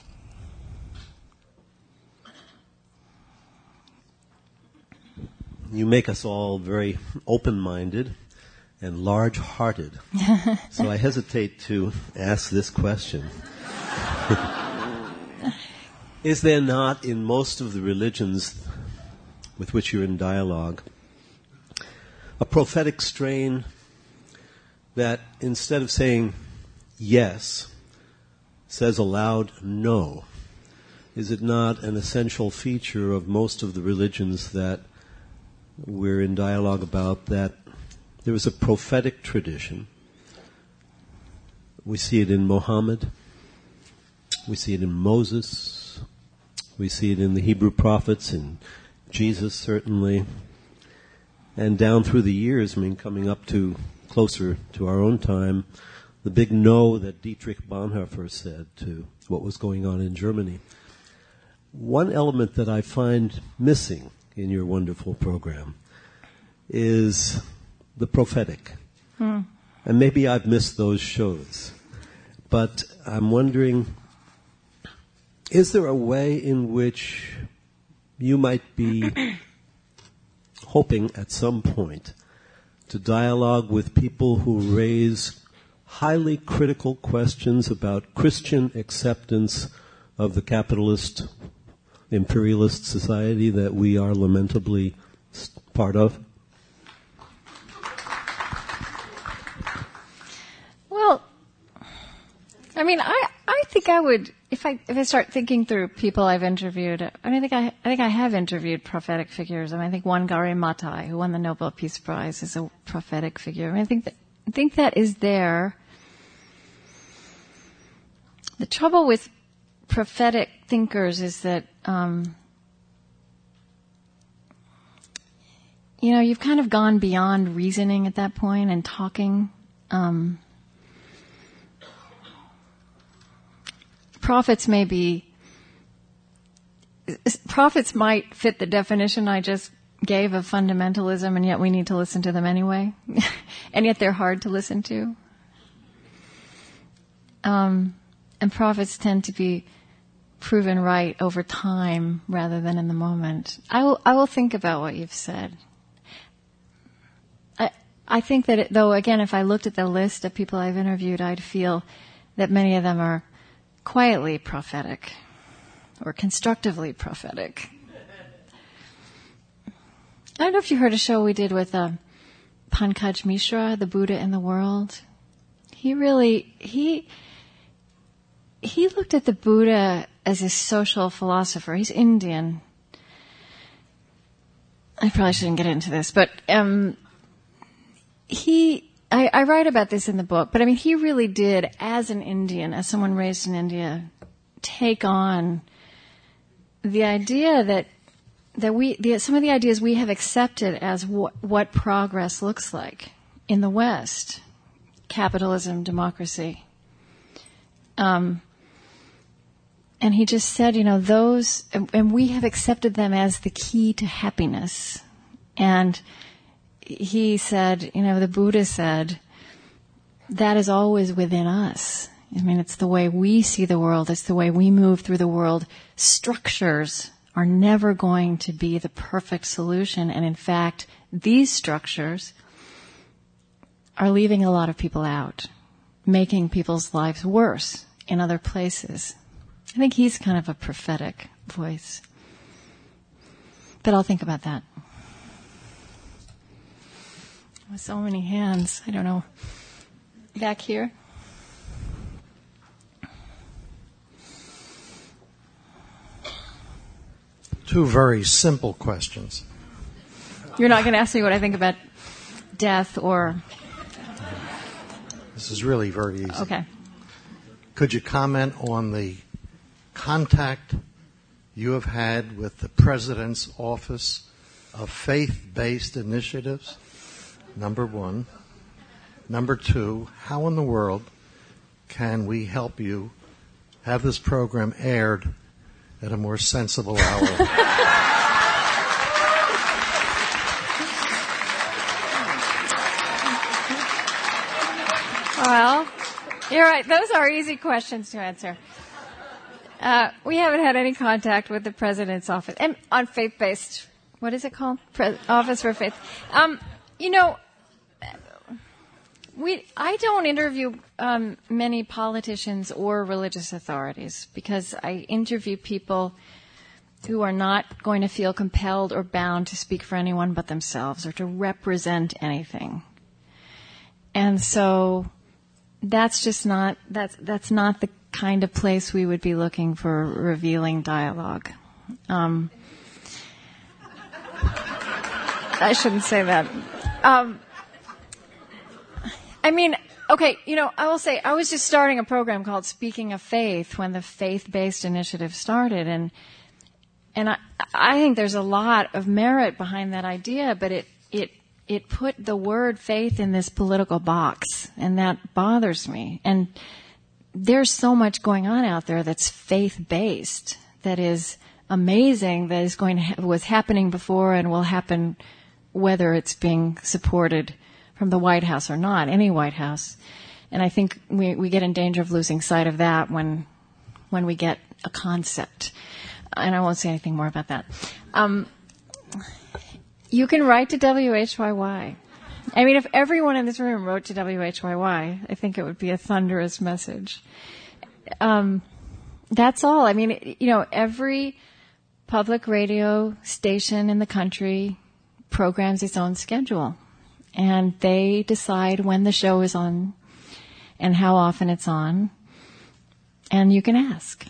You make us all very open-minded and large-hearted. So I hesitate to ask this question. Is there not, in most of the religions with which you're in dialogue, a prophetic strain that instead of saying yes, says aloud no? Is it not an essential feature of most of the religions that we're in dialogue about, that there is a prophetic tradition? We see it in Muhammad. We see it in Moses. We see it in the Hebrew prophets, in Jesus certainly. And down through the years, coming up to closer to our own time, the big no that Dietrich Bonhoeffer said to what was going on in Germany. One element that I find missing in your wonderful program is the prophetic. And maybe I've missed those shows. But I'm wondering, is there a way in which you might be hoping at some point to dialogue with people who raise highly critical questions about Christian acceptance of the capitalist, imperialist society that we are lamentably part of? Well, I think I would, if I start thinking through people I've interviewed, I think I have interviewed prophetic figures. I think Wangari Maathai, who won the Nobel Peace Prize, is a prophetic figure. I think that is there. The trouble with prophetic thinkers is that, you've kind of gone beyond reasoning at that point and talking. Prophets might fit the definition I just gave of fundamentalism, and yet we need to listen to them anyway. And yet they're hard to listen to. And prophets tend to be proven right over time rather than in the moment. I will think about what you've said. I think that, though, again, if I looked at the list of people I've interviewed, I'd feel that many of them are quietly prophetic or constructively prophetic. I don't know if you heard a show we did with Pankaj Mishra, The Buddha in the World. He looked at the Buddha as a social philosopher. He's Indian. I probably shouldn't get into this, but I write about this in the book, but he really did, as an Indian, as someone raised in India, take on the idea some of the ideas we have accepted as what progress looks like in the West, capitalism, democracy. And he just said, those, and we have accepted them as the key to happiness. And he said, the Buddha said, that is always within us. I mean, it's the way we see the world. It's the way we move through the world. Structures are never going to be the perfect solution. And in fact, these structures are leaving a lot of people out, making people's lives worse in other places. I think he's kind of a prophetic voice. But I'll think about that. With so many hands, I don't know. Back here. Two very simple questions. You're not going to ask me what I think about death or... This is really very easy. Okay. Could you comment on the contact you have had with the President's Office of Faith-Based Initiatives? Number one. Number two, how in the world can we help you have this program aired at a more sensible hour? Well, you're right. Those are easy questions to answer. We haven't had any contact with the President's Office and on faith-based. What is it called? Office for Faith. I don't interview many politicians or religious authorities because I interview people who are not going to feel compelled or bound to speak for anyone but themselves or to represent anything. And so that's just not that's not the kind of place we would be looking for revealing dialogue. I shouldn't say that. I will say I was just starting a program called Speaking of Faith when the faith-based initiative started, and I think there's a lot of merit behind that idea, but it put the word faith in this political box, and that bothers me. And there's so much going on out there that's faith-based, that is amazing, that is was happening before and will happen whether it's being supported from the White House or not, any White House. And I think we get in danger of losing sight of that when we get a concept. And I won't say anything more about that. You can write to WHYY. I mean, if everyone in this room wrote to WHYY, I think it would be a thunderous message. That's all. I mean, every public radio station in the country programs its own schedule. And they decide when the show is on and how often it's on. And you can ask.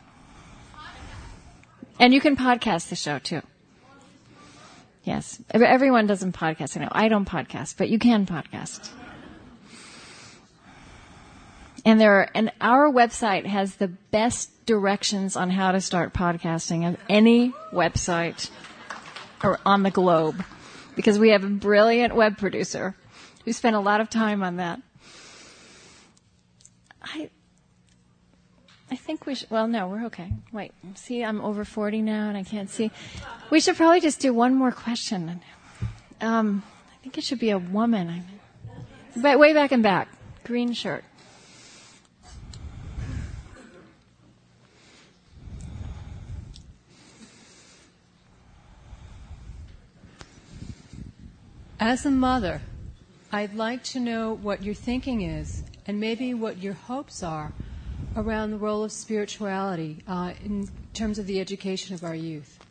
And you can podcast the show, too. Yes. Everyone doesn't podcast. I don't podcast, but you can podcast. And our website has the best directions on how to start podcasting of any website on the globe. Because we have a brilliant web producer who spent a lot of time on that. I think we should, well, no, we're okay. Wait, see, I'm over 40 now and I can't see. We should probably just do one more question. I think it should be a woman. Way back and back. Green shirt. As a mother, I'd like to know what your thinking is and maybe what your hopes are around the role of spirituality in terms of the education of our youth.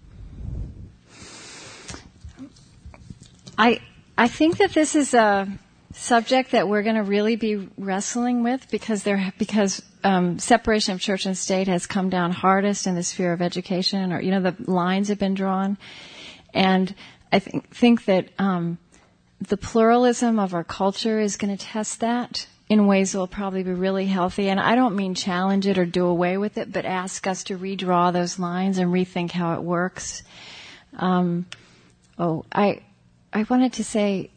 I think that this is a subject that we're going to really be wrestling with because separation of church and state has come down hardest in the sphere of education, or the lines have been drawn, and I think that the pluralism of our culture is going to test that in ways that will probably be really healthy. And I don't mean challenge it or do away with it, but ask us to redraw those lines and rethink how it works. I wanted to say,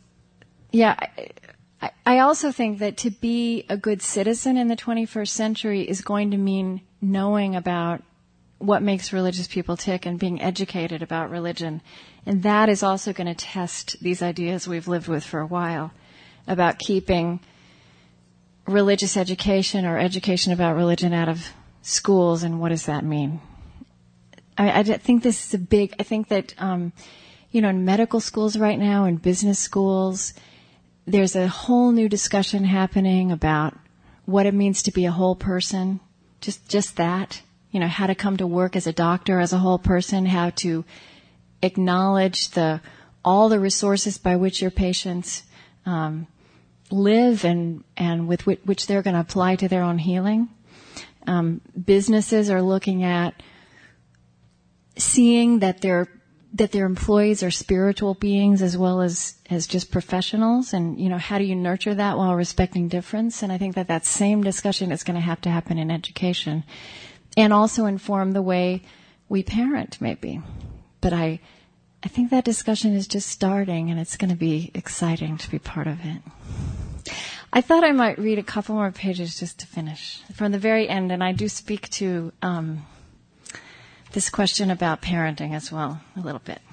I also think that to be a good citizen in the 21st century is going to mean knowing about what makes religious people tick and being educated about religion. And that is also going to test these ideas we've lived with for a while about keeping religious education or education about religion out of schools, and what does that mean? I think this is I think that, in medical schools right now, in business schools, there's a whole new discussion happening about what it means to be a whole person, just that, how to come to work as a doctor, as a whole person, how to acknowledge all the resources by which your patients live and with which they're going to apply to their own healing. Businesses are looking at seeing that their employees are spiritual beings as well as just professionals, and how do you nurture that while respecting difference? And I think that same discussion is going to have to happen in education, and also inform the way we parent, maybe. But I think that discussion is just starting, and it's going to be exciting to be part of it. I thought I might read a couple more pages just to finish from the very end, and I do speak to this question about parenting as well a little bit.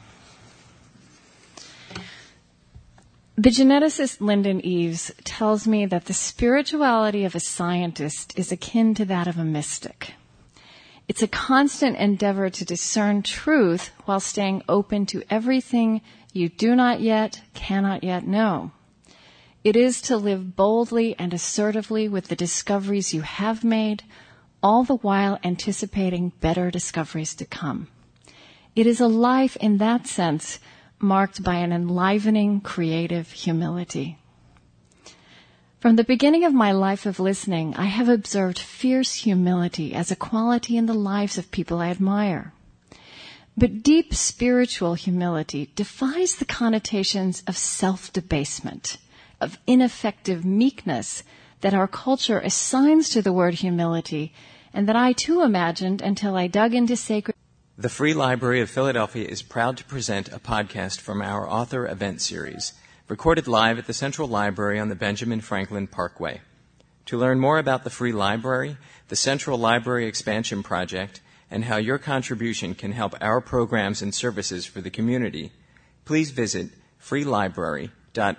The geneticist Lyndon Eaves tells me that the spirituality of a scientist is akin to that of a mystic. It's a constant endeavor to discern truth while staying open to everything you do not yet, cannot yet know. It is to live boldly and assertively with the discoveries you have made, all the while anticipating better discoveries to come. It is a life in that sense marked by an enlivening, creative humility. From the beginning of my life of listening, I have observed fierce humility as a quality in the lives of people I admire. But deep spiritual humility defies the connotations of self-debasement, of ineffective meekness that our culture assigns to the word humility, and that I too imagined until I dug into sacred. The Free Library of Philadelphia is proud to present a podcast from our author event series, recorded live at the Central Library on the Benjamin Franklin Parkway. To learn more about the Free Library, the Central Library Expansion Project, and how your contribution can help our programs and services for the community, please visit freelibrary.org.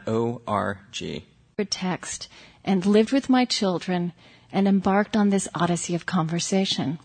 Text and lived with my children and embarked on this odyssey of conversation.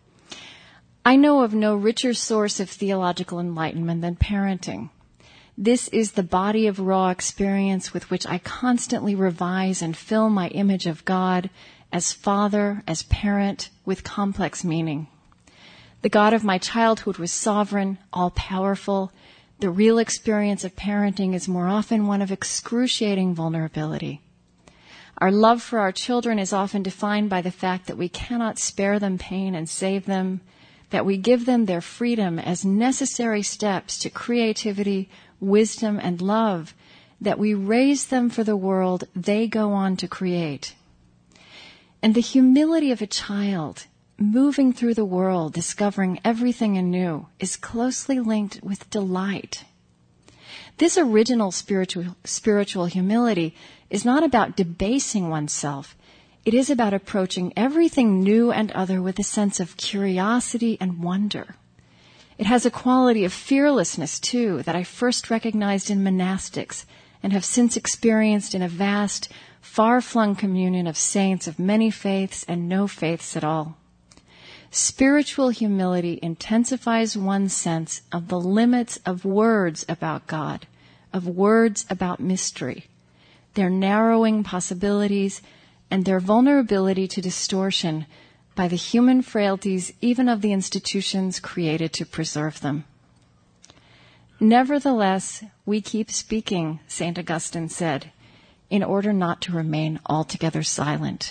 I know of no richer source of theological enlightenment than parenting. This is the body of raw experience with which I constantly revise and fill my image of God as father, as parent, with complex meaning. The God of my childhood was sovereign, all-powerful. The real experience of parenting is more often one of excruciating vulnerability. Our love for our children is often defined by the fact that we cannot spare them pain and save them, that we give them their freedom as necessary steps to creativity, wisdom, and love, that we raise them for the world they go on to create. And the humility of a child moving through the world, discovering everything anew, is closely linked with delight. This original spiritual humility is not about debasing oneself. It is about approaching everything new and other with a sense of curiosity and wonder. It has a quality of fearlessness, too, that I first recognized in monastics and have since experienced in a vast, far-flung communion of saints of many faiths and no faiths at all. Spiritual humility intensifies one's sense of the limits of words about God, of words about mystery, their narrowing possibilities, and their vulnerability to distortion by the human frailties even of the institutions created to preserve them. Nevertheless, we keep speaking, St. Augustine said, in order not to remain altogether silent.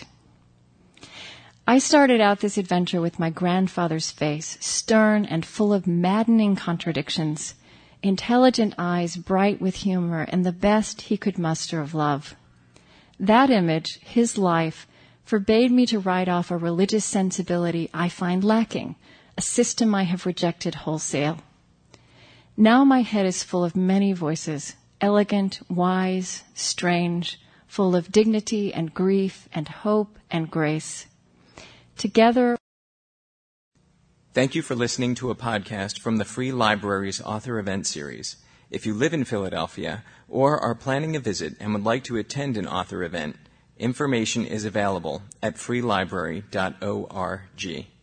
I started out this adventure with my grandfather's face, stern and full of maddening contradictions, intelligent eyes bright with humor, and the best he could muster of love. That image, his life, forbade me to write off a religious sensibility I find lacking, a system I have rejected wholesale. Now my head is full of many voices, elegant, wise, strange, full of dignity and grief and hope and grace. Together. Thank you for listening to a podcast from the Free Library's Author Event Series. If you live in Philadelphia or are planning a visit and would like to attend an author event, information is available at freelibrary.org.